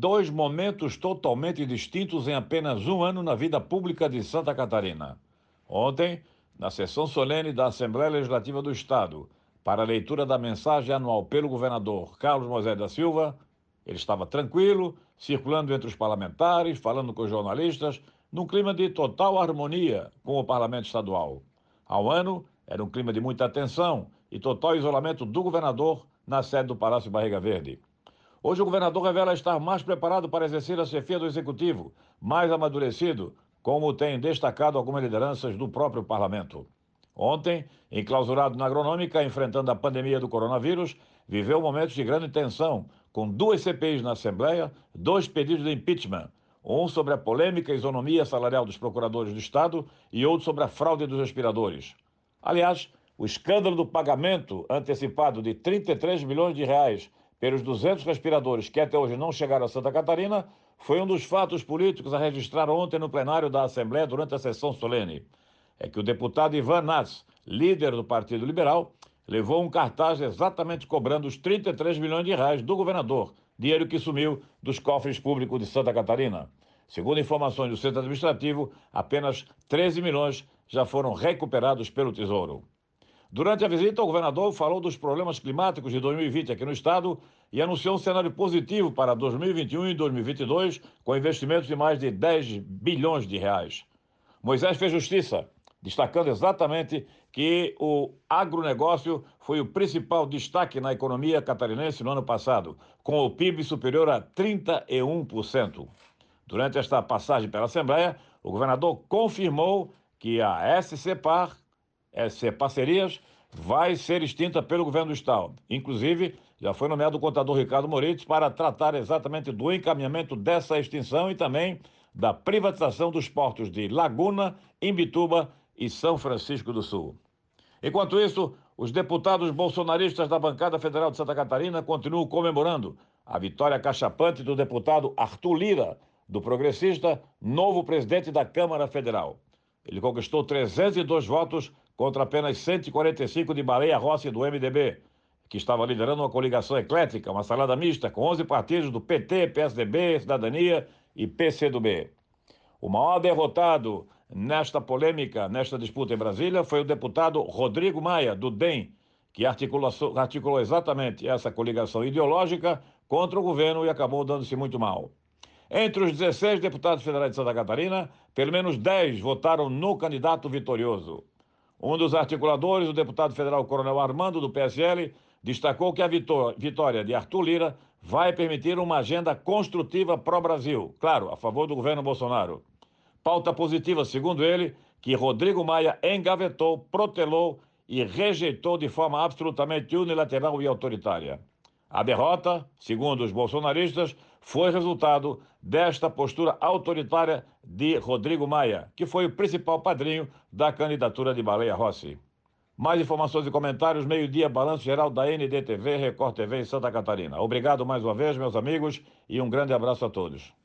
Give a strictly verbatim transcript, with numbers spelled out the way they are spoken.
Dois momentos totalmente distintos em apenas um ano na vida pública de Santa Catarina. Ontem, na sessão solene da Assembleia Legislativa do Estado, para a leitura da mensagem anual pelo governador Carlos Moisés da Silva, ele estava tranquilo, circulando entre os parlamentares, falando com os jornalistas, num clima de total harmonia com o parlamento estadual. Há um ano, era um clima de muita tensão e total isolamento do governador na sede do Palácio Barriga Verde. Hoje o governador revela estar mais preparado para exercer a chefia do executivo, mais amadurecido, como tem destacado algumas lideranças do próprio parlamento. Ontem, enclausurado na agronômica, enfrentando a pandemia do coronavírus, viveu momentos de grande tensão, com duas C P Is na Assembleia, dois pedidos de impeachment, um sobre a polêmica isonomia salarial dos procuradores do Estado e outro sobre a fraude dos respiradores. Aliás, o escândalo do pagamento antecipado de trinta e três milhões de reais pelos duzentos respiradores que até hoje não chegaram a Santa Catarina foi um dos fatos políticos a registrar ontem no plenário da Assembleia durante a sessão solene. É que o deputado Ivan Nats, líder do Partido Liberal, levou um cartaz exatamente cobrando os trinta e três milhões de reais do governador, dinheiro que sumiu dos cofres públicos de Santa Catarina. Segundo informações do Centro Administrativo, apenas treze milhões já foram recuperados pelo Tesouro. Durante a visita, o governador falou dos problemas climáticos de dois mil e vinte aqui no estado e anunciou um cenário positivo para dois mil e vinte e um e dois mil e vinte e dois, com investimentos de mais de dez bilhões de reais. Moisés fez justiça, destacando exatamente que o agronegócio foi o principal destaque na economia catarinense no ano passado, com o P I B superior a trinta e um por cento. Durante esta passagem pela Assembleia, o governador confirmou que a S C Par, S C Parcerias, vai ser extinta pelo governo do estado. Inclusive, já foi nomeado o contador Ricardo Moritz para tratar exatamente do encaminhamento dessa extinção e também da privatização dos portos de Laguna, Imbituba e São Francisco do Sul. Enquanto isso, os deputados bolsonaristas da bancada federal de Santa Catarina continuam comemorando a vitória cachapante do deputado Arthur Lira, do Progressista, novo presidente da Câmara Federal. Ele conquistou trezentos e dois votos contra apenas cento e quarenta e cinco de Baleia Rossi, do M D B, que estava liderando uma coligação eclética, uma salada mista, com onze partidos do P T, P S D B, Cidadania e P C do B. O maior derrotado nesta polêmica, nesta disputa em Brasília, foi o deputado Rodrigo Maia, do D E M, que articulou, articulou exatamente essa coligação ideológica contra o governo e acabou dando-se muito mal. Entre os dezesseis deputados federais de Santa Catarina, pelo menos dez votaram no candidato vitorioso. Um dos articuladores, o deputado federal Coronel Armando, do P S L, destacou que a vitória de Arthur Lira vai permitir uma agenda construtiva pró-Brasil, claro, a favor do governo Bolsonaro. Pauta positiva, segundo ele, que Rodrigo Maia engavetou, protelou e rejeitou de forma absolutamente unilateral e autoritária. A derrota, segundo os bolsonaristas, foi resultado desta postura autoritária de Rodrigo Maia, que foi o principal padrinho da candidatura de Baleia Rossi. Mais informações e comentários, meio-dia, Balanço Geral da N D T V, Record T V em Santa Catarina. Obrigado mais uma vez, meus amigos, e um grande abraço a todos.